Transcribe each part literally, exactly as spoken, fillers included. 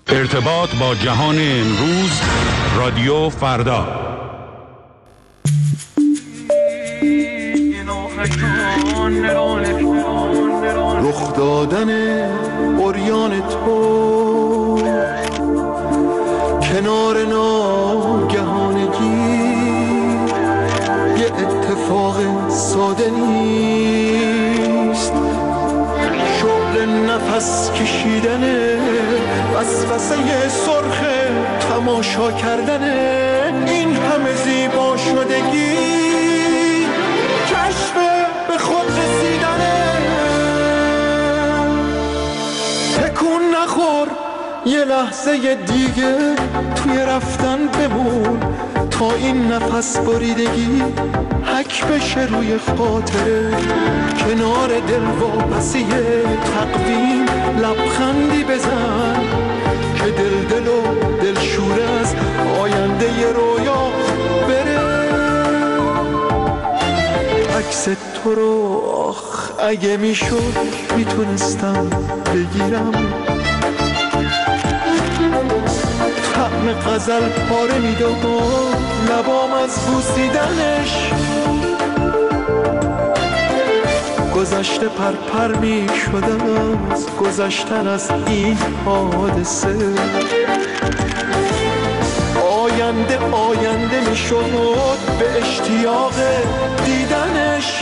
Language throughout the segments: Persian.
ارتباط با جهان امروز، رادیو فردا. رخ دادن عریان تو کنار ناگهانگی یه اتفاق ساده نیست، شغل نفس کشیدن وسوسه سرخ تماشا کردن این همه زیبا شدگی، کشف به خود رسیدنه. تکون نخور، یه لحظه دیگه توی رفتن بمون تا این نفس بریدگی حک بشه روی خاطره. کنار دل واپسی تقویم لبخندی بزن که دل دل و دل شوره از آینده رویا بره. عکس تو رو آخ اگه میشد میتونستم بگیرم، طعم غزل پاره میداد لبام از بوسیدنش، گذشته پرپر میشدم از گذشتن از این حادثه. آینده آینده میشد به اشتیاق دیدنش.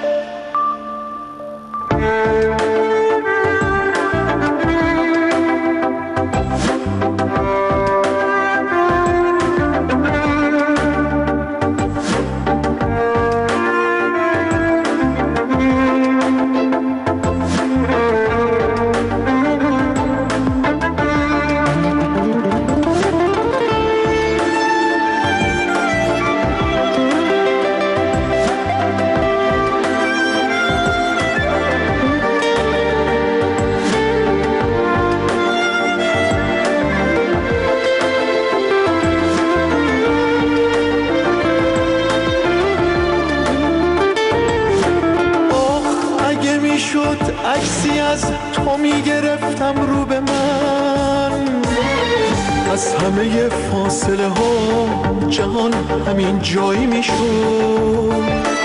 عکسی از تو میگرفتم رو به من، از همه فاصله ها جهان همین جایی میشد،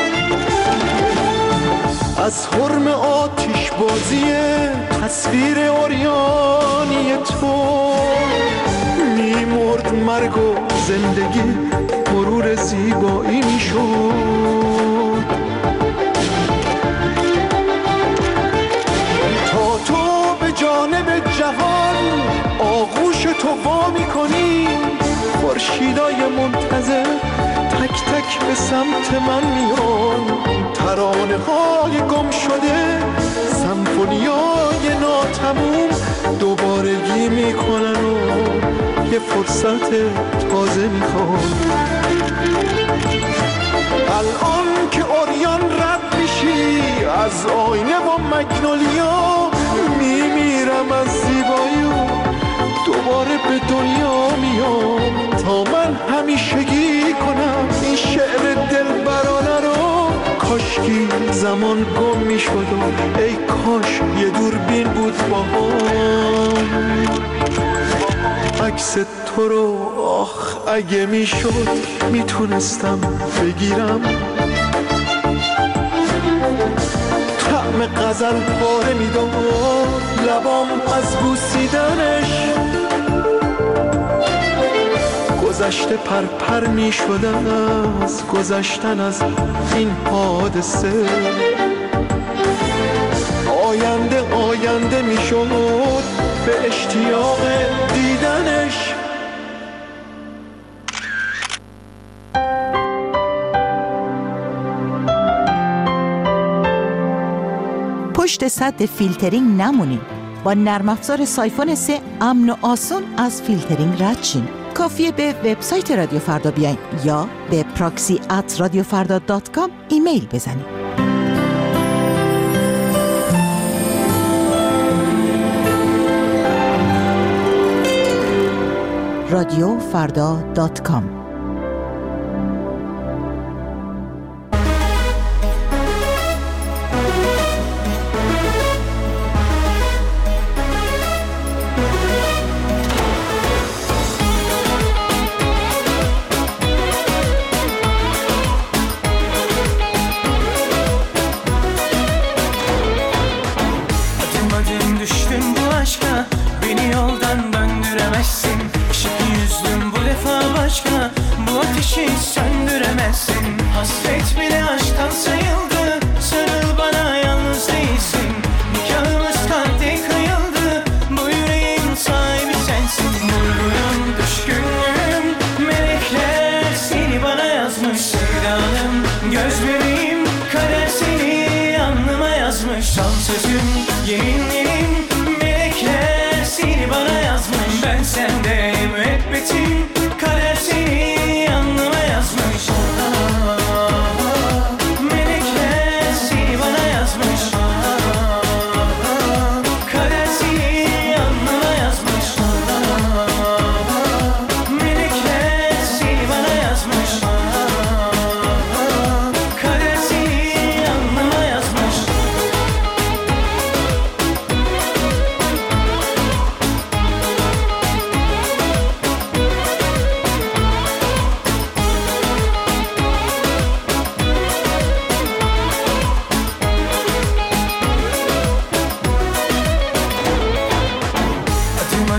از حرم آتش بازی تصویر عریانی تو میمرد مرگ و زندگی مرور زیبایی میشد. جانب جهان آغوش تو وا می‌کنی، خورشیدای منتظر تک تک به سمت من میان، ترانه‌های گم شده سمفونیای ناتموم دوبارگی میکنن و یه فرصت تازه میخوان. الان که عریان رد میشی از آینه و مگنولیا، میمیرم از زیبایی و دوباره به دنیا میام تا من همیشگی کنم این شعر دلبرانه رو. کاشکی زمان گم میشد و ای کاش یه دوربین بود با هم، عکس تو رو آخ اگه میشد میتونستم بگیرم، طعم غزل پاره میداد لبام از بوسیدنش، گذشته پرپر میشدم از گذشتن از این حادثه. آینده آینده میشد به اشتیاق دیدنش. پشت سد فیلترینگ نمونید. با نرم افزار سایفون سه امن و آسون از فیلترینگ رد شین. کافیه به وبسایت رادیو فردا بیاین یا به پراکسی ات رادیو فردا دات کام ایمیل بزنید. رادیو فردا دات کام.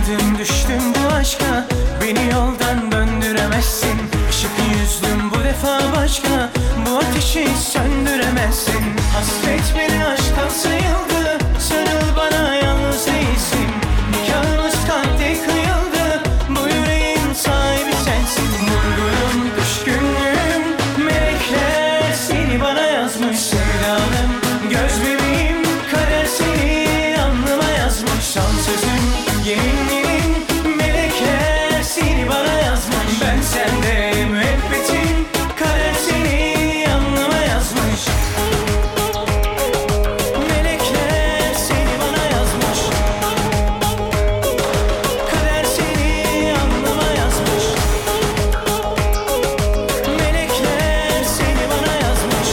Sevdim düştüm bu aşka, beni yoldan döndüremezsin. Işık yüzdüm bu defa başka, bu ateşi söndüremezsin. Hasret beni aşktan sayıldı, sarıl bana yalnız değilsin. Nikahımız kalpte kıyıldı, bu yüreğin sahibi sensin. Vurgunum, düşkünlüğüm, melekler seni bana yazmış. Sevdalım, göz bebeğim, kader seni alnıma yazmış. Son sözüm, yeminlerim, melekler seni bana yazmış. Ben sende müebbetim, kader seni alnıma yazmış. Melekler seni bana yazmış. Kader seni alnıma yazmış. Melekler seni bana yazmış.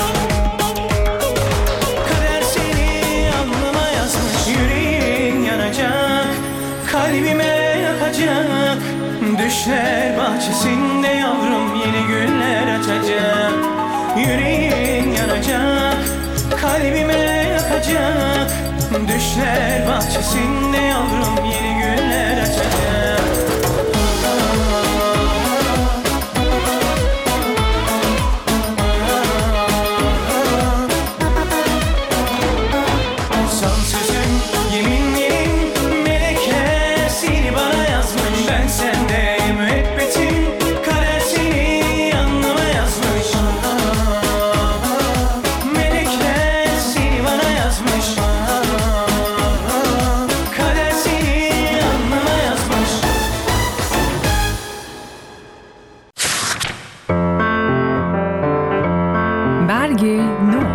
Kader seni alnıma yazmış. Yüreğin yanacak, kalbime yakacak. Düşler bahçesinde yavrum yeni güller açacak. Yüreğin yanacak, kalbime yakacak. Düşler bahçesinde yavrum yeni güller açacak. Son sözüm, yeminlerim, melekler seni bana yazmış. Ben sende müebbetim, kader seni alnıma yazmış. Melekler seni bana yazmış. Kader seni alnıma yazmış. برگ نو.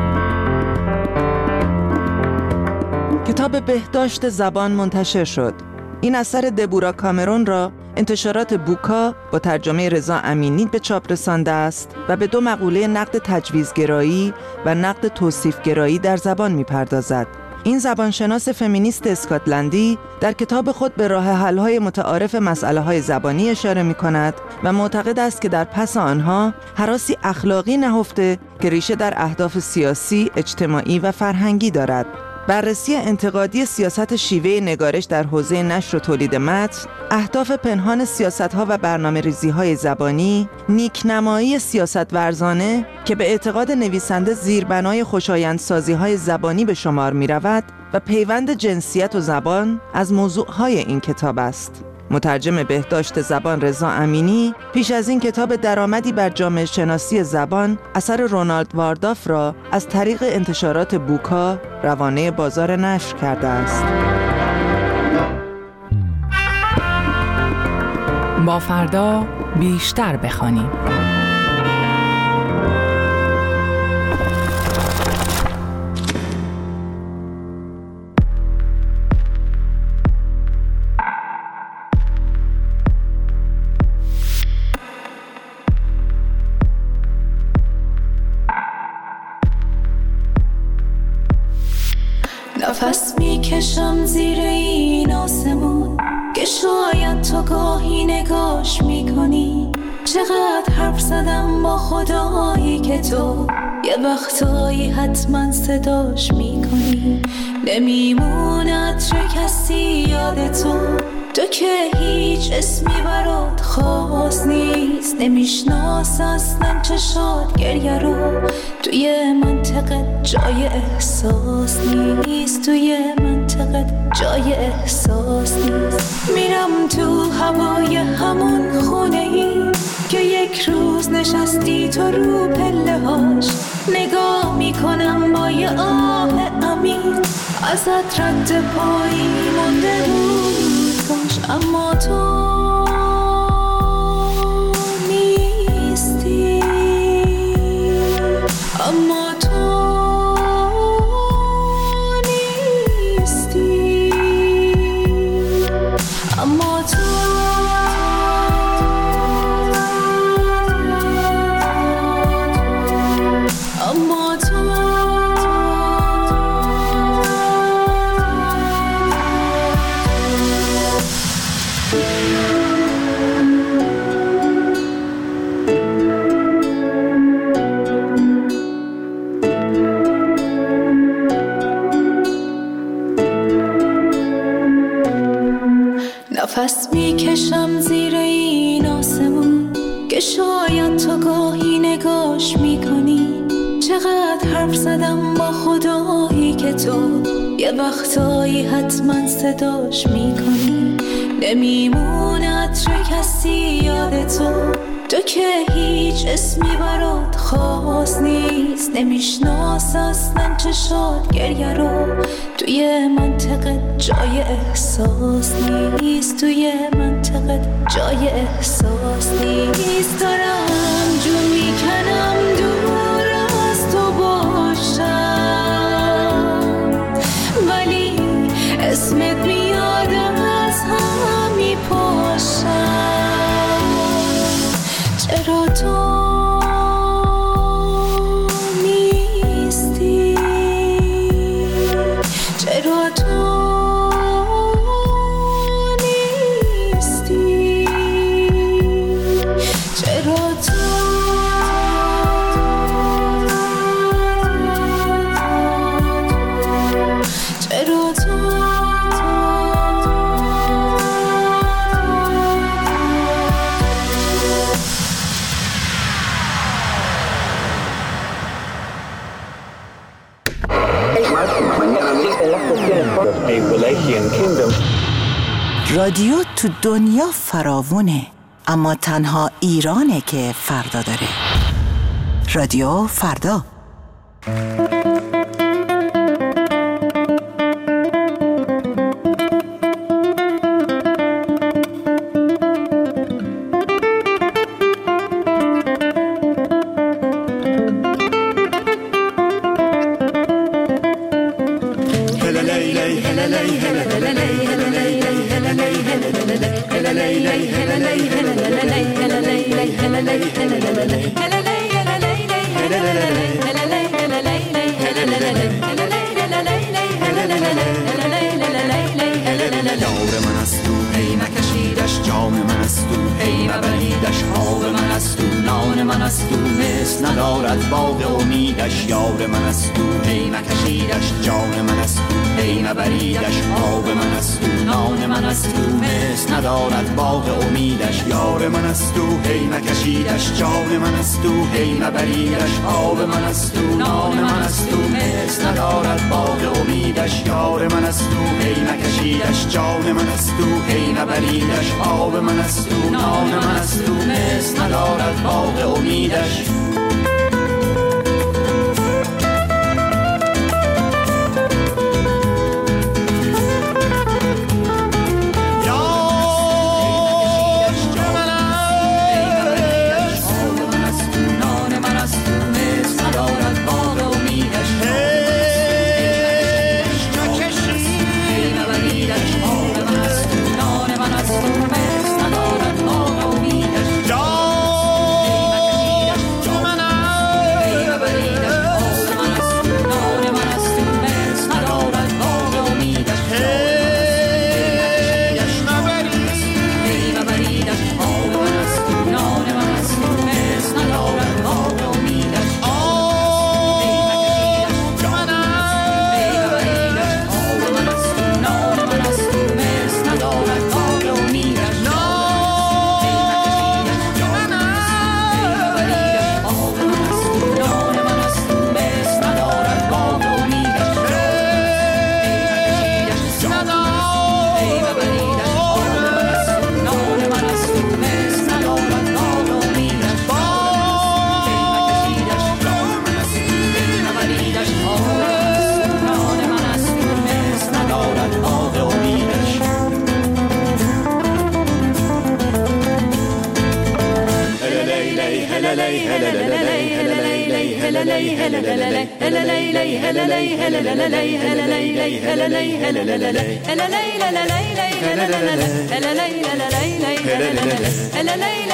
کتاب بهداشت زبان منتشر شد. این اثر دبورا کامرون را انتشارات بوکا با ترجمه رضا امینی به چاپ رسانده است و به دو مقوله نقد تجویزگرایی و نقد توصیفگرایی در زبان می‌پردازد. این زبانشناس فمینیست اسکاتلندی در کتاب خود به راه حل‌های متعارف مسئله‌های زبانی اشاره می‌کند و معتقد است که در پس آنها هراسی اخلاقی نهفته که ریشه در اهداف سیاسی، اجتماعی و فرهنگی دارد. بررسی انتقادی سیاست شیوه نگارش در حوزه نشر و تولید متن، اهداف پنهان سیاست‌ها و برنامه‌ریزی‌های زبانی، نیکنمایی سیاست ورزانه که به اعتقاد نویسنده زیربنای خوشایندسازی‌های زبانی به شمار می‌رود و پیوند جنسیت و زبان از موضوعهای این کتاب است. مترجم بهداشت زبان رضا امینی پیش از این کتاب درآمدی بر جامعه شناسی زبان اثر رونالد وارداف را از طریق انتشارات بوکا روانه بازار نشر کرده است. با فردا بیشتر بخوانیم. نفس میکشم زیر این آسمون که شاید تو گاهی نگاش میکنی. چقدر حرف زدم با خدایی که تو یه وقتایی حتما صداش میکنی. نمیمونه عطر کسی یاد تو، تو که هیچ اسمی برات خاص نیست. نمیشناس اصلا چشات گریه رو، توی منطقه جای احساس نیست. توی منطقه جای احساس نیست. میرم تو هوای همون خونه ای که یک روز نشستی تو رو پله هاش. نگاه میکنم با یه آه عمیق، ازت رد پایی مونده بود کاش، اما تو نیستی. اما تو نیستی. اما تو اما تو نفس میکشم زیر این آسمون که شاید تو گاهی نگاش میکنی. چقدر حرف زدم با خدایی که تو یه وقتایی حتما صداش میکنی. نمیمونه عطر کسی یاد تو، تو که هیچ اسمی برات خاص نیست. نمیشناس اصلا چشات گریه رو، توی منطقه جای احساس نیست. توی منطقه جای احساس نیست. دارم جون میکنم دور از تو باشم، ولی اسمت میاد از هم میپاشم. چرا تو نیستی؟ چرا تو نیستی؟ چرا تو چرا تو رادیو تو دنیا فراوونه، اما تنها ایرانه که فردا داره. رادیو فردا. یار من است تو، هی مکشیدش جام من است تو، هی مبریدش آب من است تو، نان من است تو، مثل ندارد باغ امیدش. یار من است تو، هی مکشیدش جام من است تو، هی مبریدش آب من است تو، نان من است تو، مثل ندارد باغ امیدش. یار من است تو، هی مکشیدش جام من است تو، هی مبریدش آب من است تو، نان من است تو، مثل ندارد باغ امیدش. یار من است تو، هی مکشیدش جام من است تو، هی مبریدش آب من است تو، نان من است تو، مثل ندارد باغ امیدش.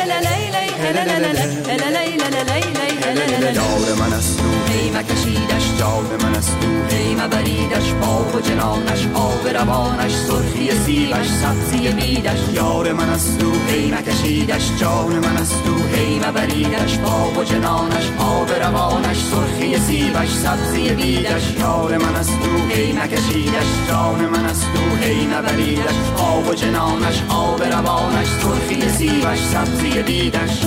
یار من است تو، هی مکشیدش جان من است او هی مبریدش باغ و جنانش آب روانش سرخی سیبش سبزی بیدش یار من است او هی مکشیدش جان من است او هی مبریدش باغ و جنانش آب روانش سرخی سیبش سبزی بیدش یار من است او هی مکشیدش جان من است او هی مبریدش باغ و جنانش آب روانش سرخی سیبش سبزی بیدش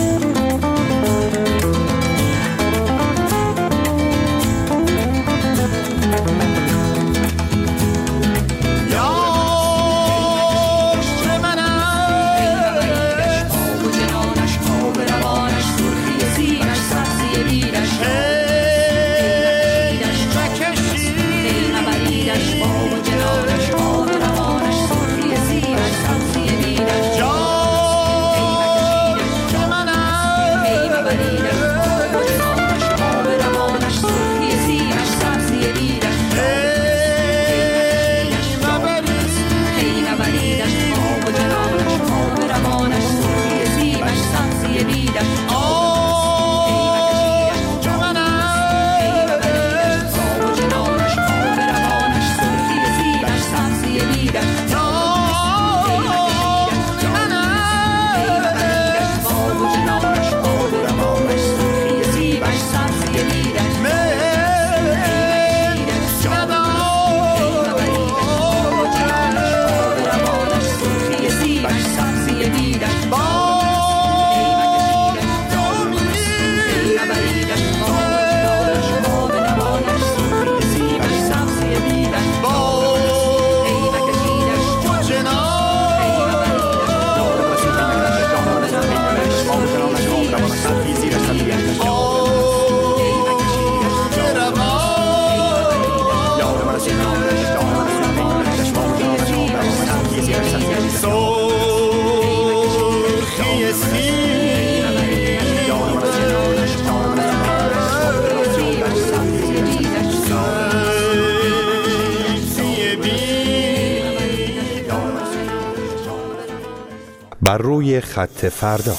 بر روی خط فردا.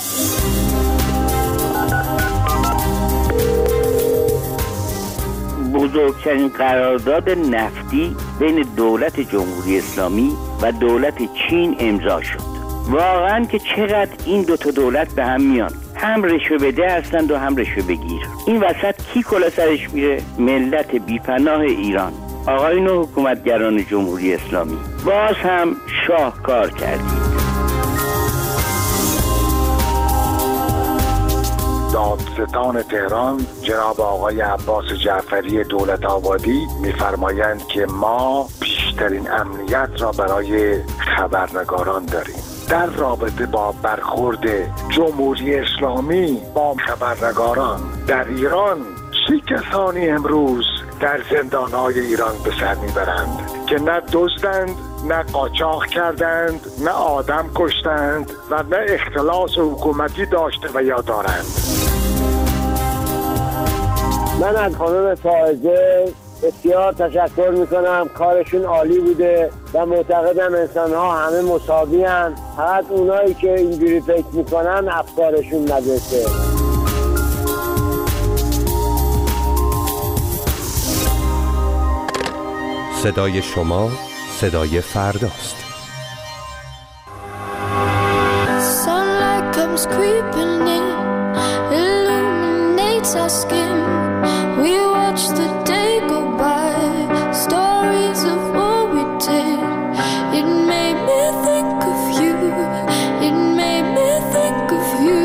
بزرگترین قرارداد نفتی بین دولت جمهوری اسلامی و دولت چین امضا شد. واقعا که چقدر این دو تا دولت به هم میان، هم رشوه بده هستند و هم رشوه بگیر. این وسط کی کلا سرش میره؟ ملت بیپناه ایران. آقایون حکومتگران جمهوری اسلامی، باز هم شاهکار کردید. دادستان تهران جناب آقای عباس جعفری دولت آبادی می‌فرمایند که ما بیشترین امنیت را برای خبرنگاران داریم. در رابطه با برخورد جمهوری اسلامی با خبرنگاران در ایران، چه کسانی امروز در زندان‌های ایران به سر میبرند که نه دزدند، نه قاچاق کردند، نه آدم کشتند و نه اختلاس حکومتی داشته و یا دارند. من از خانم فائزه بسیار تشکر میکنم، کارشون عالی بوده و معتقدم انسان ها همه مساوی هستند، فقط اونایی که اینجوری فکر میکنن افکارشون ندرسه. صدای شما صدای فرداست. Sunlight comes creeping in, illuminates our skin. We watch the day go by, stories of what we did. It made me think of you, it made me think of you.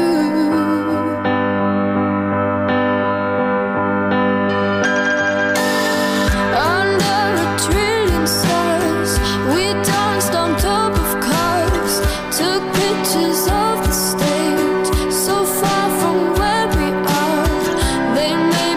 Under a trillion stars, we danced on top of cars, took pictures of the stage, so far from where we are. They made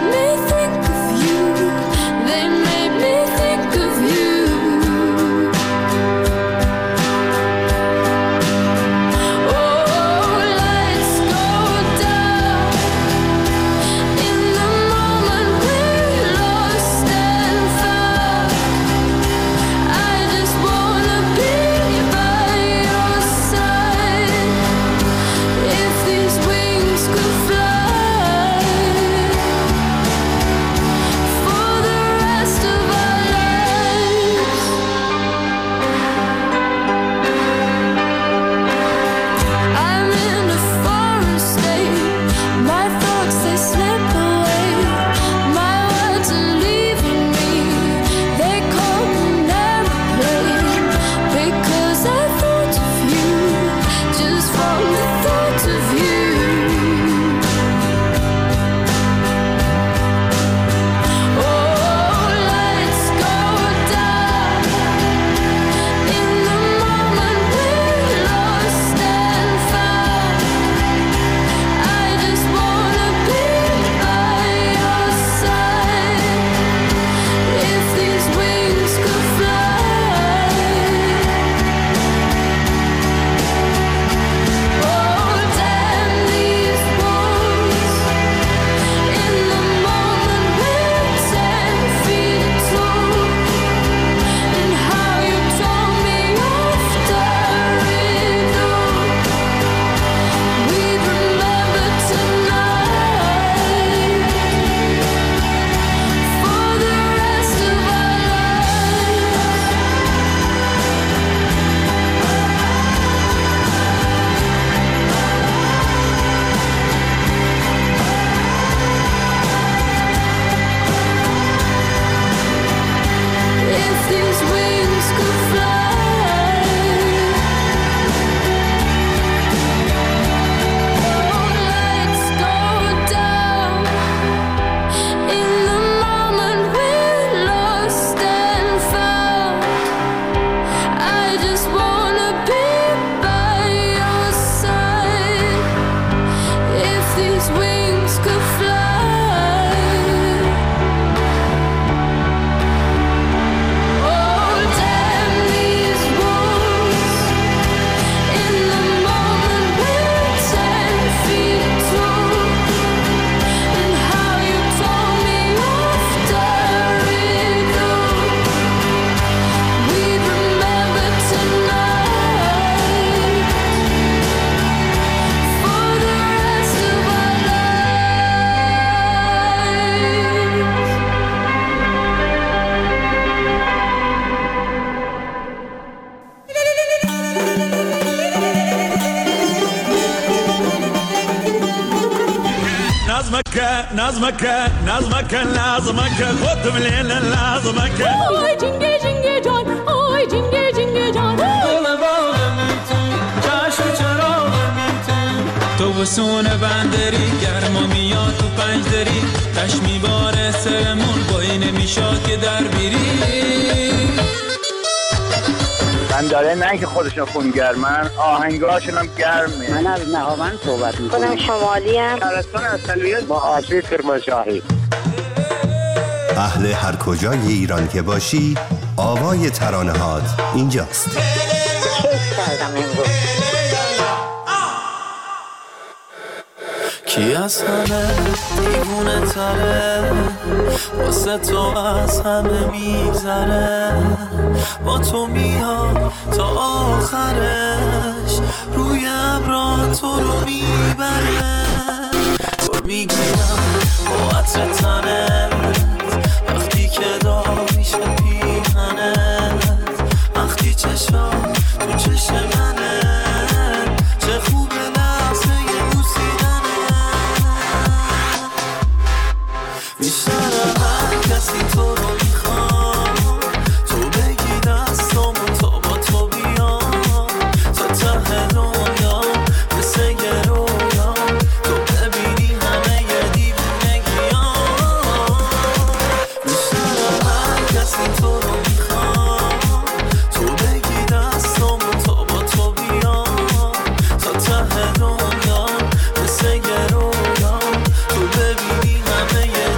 نظمك نظمك نظمك لازمك خود مليل لازمك آی جنگه جنگه جان آی جنگه جنگه جان گل باغم تو جشن چراغم تو تو بسون بندری گرما میاد تو پنجدری تش میباره سرمون بایی نمیشاد که در بیری من داره نه که خودشون خونگرمن آهنگاشون هم گرمه. من از نهاوند صحبت میکنم. خودم شمالی هم شهرستان اصلیت با آشی کرمانشاهی. اهل هر کجای ایران که باشی آوای ترانه‌هات اینجاست. کیف کردم امروز. کی از همه دیوونه تره واسه تو از همه میگذره با تو میاد تا آخرش روی ابرا تو رو میبره تو میگیرم با عطر تنت وقتی که داغ میشه پیهنت وقتی چشم تو چشم منه چه خوبه لحظه بیشتر هر کسی تو رو میخوام تو بگی دستامو تا با تو بیام تا ته دنیا مثل یه رویا تو ببینی همه یه دیوونگیام بیشتر هر کسی تو رو میخوام تو بگی دستامو تا با تو بیام تا ته دنیا مثل یه رویا تو ببینی همه یه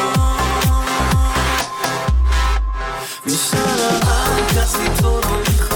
بیشتر هر کسی تو رو میخواد